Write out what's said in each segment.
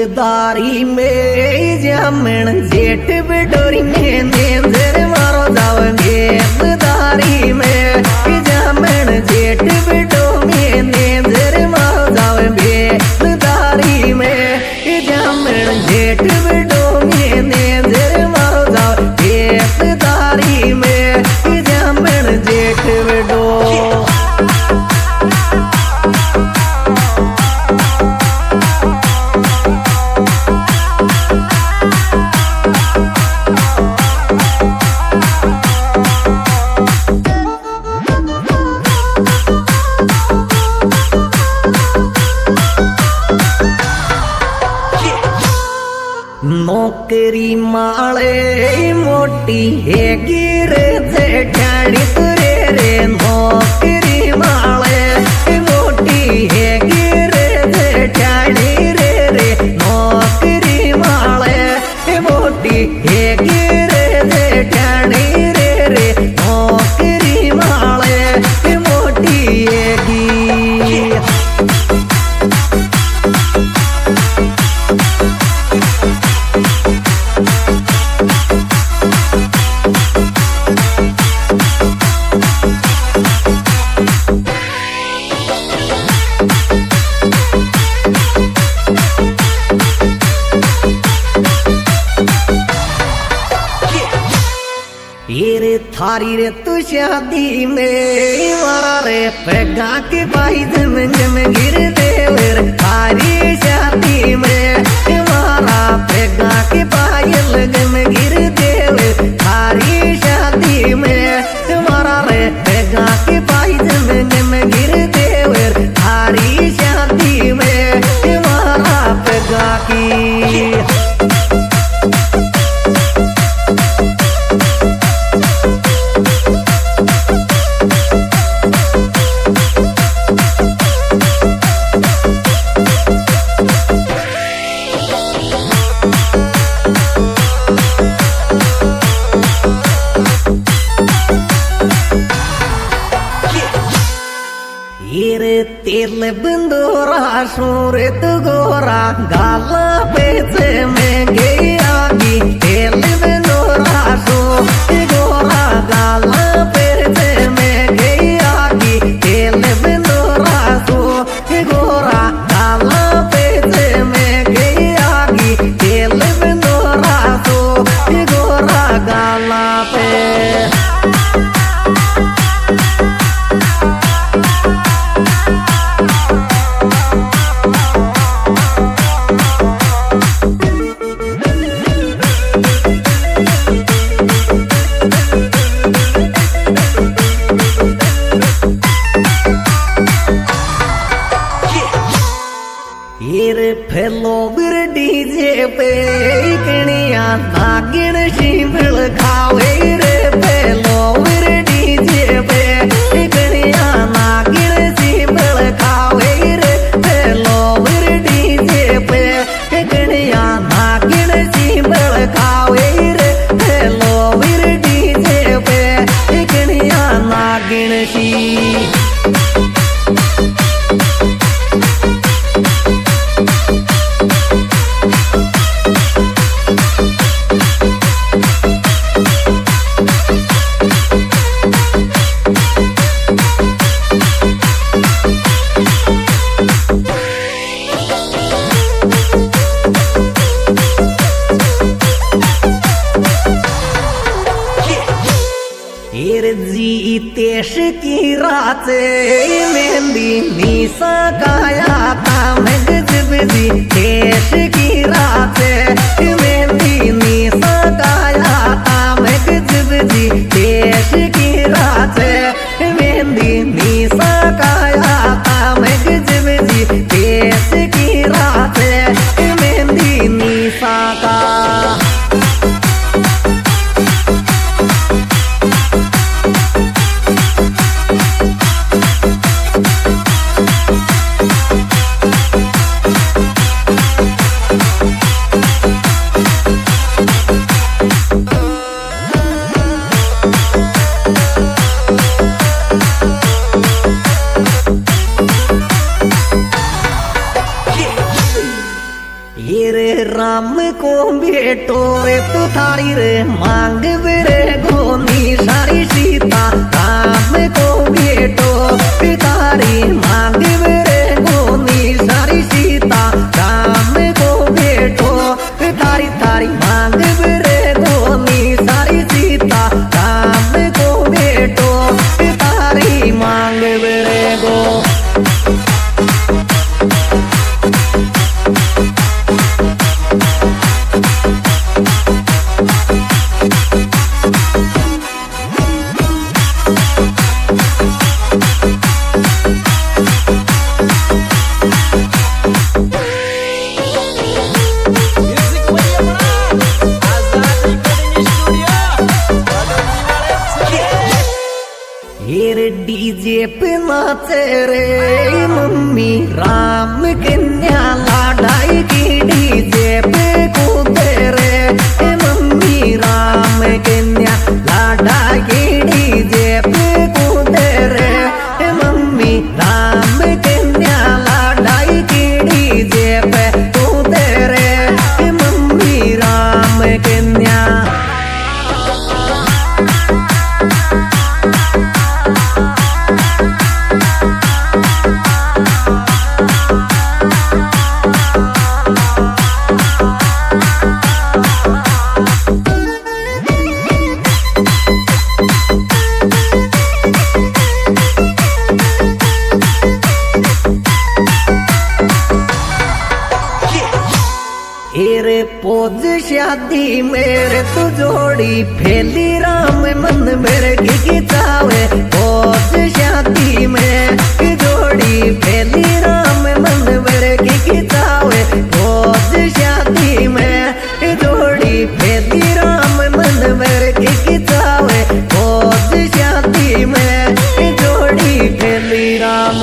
दारी में जामण जेठ बिडोरी में नेंजर मारो जाओगे दारी में जामण जेठ बिडो में नेंजर मारो जाओगे दारी में जामण जेठ बिडो में नेंजर मारो जाओगे दारी में जामण जेठ बिडो। नौकरी माले मोटी है गिरे जेठानी तुरे रे नौकरी माले मोटी है गिरे जेठानी रे नौकरी माले मोटी है गिरे जेठानी रे नौकरी माले मोटी है रे थारी रे तू शादी में मारा रे पैगा के भाई जम जम गिर दे रे थारी शादी में मारा पैगा के पायल जम गिर दे रे थारी शादी में मारा रे पैगा के भाई जम जम गिर दे रे थारी शादी में मारा पैगा की। तेल बंदोरा शोरे तो गोरा गाला पेचे में गई आगी तेल बंदोरा शो गोरा गाला पेचे में गई आगी तेल बंदोरा शो गोरा गाला पेचे में गई आगी तेल बंदोरा शो गोरा गाला पे। फेलो बिर डीजे पे कणिया नागिन शिंबल खावे रे फेलो बिर डीजे पे कणिया नागिन शिंबल खावे रे फेलो बिर डीजे पे कणिया नागिन शिंबल खावे रे फेलो बिर डीजे पे कणिया नागिन शी। जीतेश की रात मेहंदी निशा गाया था मैं गजब जीतेश की रात मेहंदी निशा गाया था मैं गजब जीतेश की रात मेहंदी निशा गाया था मैं गजब जीतेश की रात मेहंदी निशा का। भेटो रे तू थारी रे मांग रे गोनी सारी सीता राम को भेटो तारी मांग रे गोनी सारी सीता राम को भेटो तारी तारी मांग रे गोनी सारी सीता राम को भेटो तारी मांग रे गो डीजे पे नाचे रे मम्मी राम कन्या लाडाई की डीजे पे कूदे रे मम्मी राम कन्या लाडाई की डीजे पे कूदे रे मम्मी राम कन्या लाडाई की डीजे पे कूदे रे मम्मी राम कन्या पोज शादी मेरे तू जोड़ी फैली राम मन मेरे की चावे पोज शादी में जोड़ी फैली राम मन मेरे की चावे पोज शादी में जोड़ी फैली राम मन मेरे की चावे पोज शादी में जोड़ी फैली राम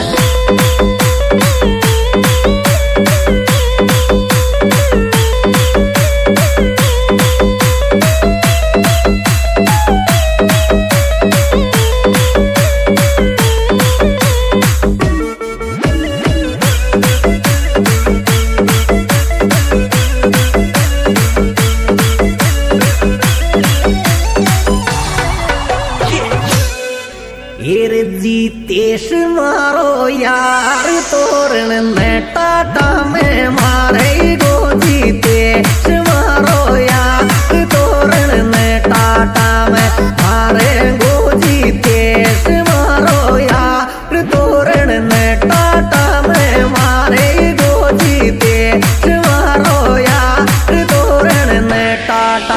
जीतेश मारो यार तोरण में टाटा में मारे गो जीतेश मारो यार तोरण में टाटा में मारे गो जीतेश मारो यार तोरण में टाटा में मारे गो जीतेश मारो यार तोरण में टाटा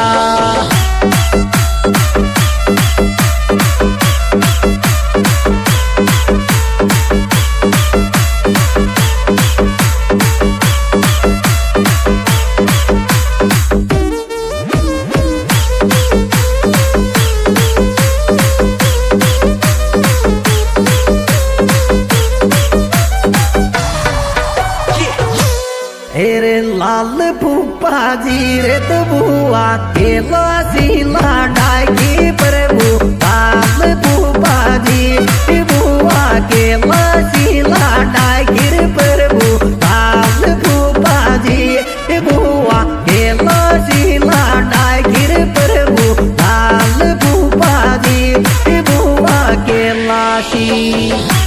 लाल फूफा जी रे तो बुआ के लासीला डाकी प्रभु लाल फूफा जी बुआ के लासीला डाकी प्रभु लाल फूफा जी बुआ के लासीला डाकी प्रभु लाल फूफा जी बुआ के लासी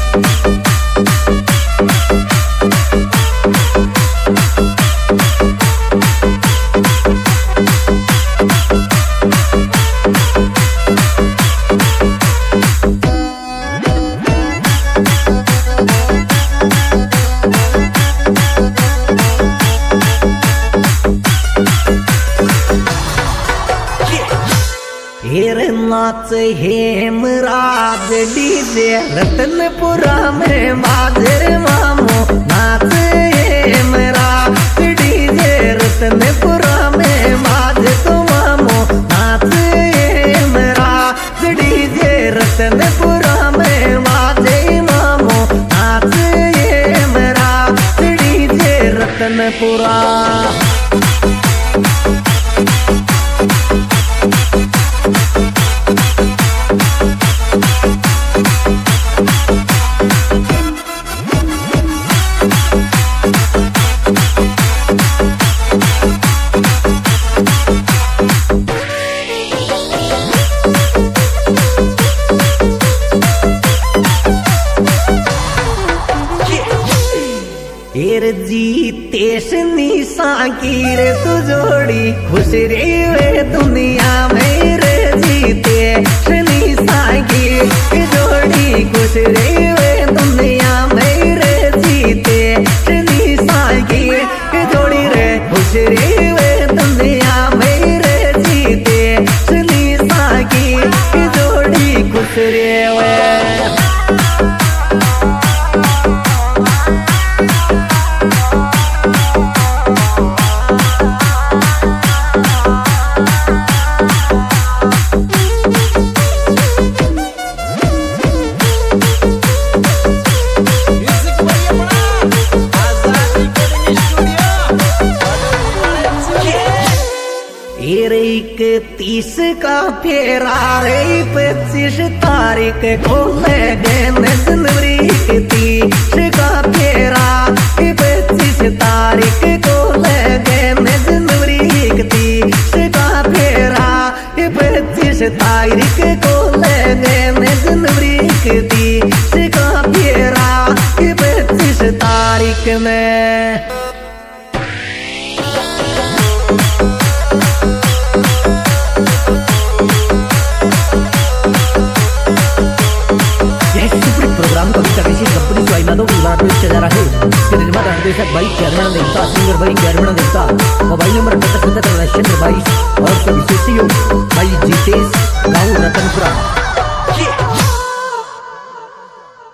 नाच हेमराज डीजे रतनपुरा में माजर मामो नाच हेमराज डीजे रतनपुरा में माज तो मामो नाच हेमराज डीजे रतनपुरा में माजे मामो नाच हेमराज डीजे रतनपुरा शनी साकीर तू जोड़ी खुश रे वे दुनिया में रे जीते शनी साकीर जोड़ी खुश रे वे दुनिया में रे जीते शनी साकीर जोड़ी रे खुश रे वे दुनिया में रे जीते शनी साकीर जोड़ी खुश रे वे तीस का फेरा रे 25 तारीख को लगन जनवरी की 30 का फेरा 25 तारीख को लगन जनवरी की 30 का फेरा 25 तारीख को लगन जनवरी की 30 का फेरा 25 तारीख में चला रहा है इसके निर्माता निर्देशक भाई चेयरमैन देवता सिंगर भाई चेयरमैन देवता मोबाइल नंबर 77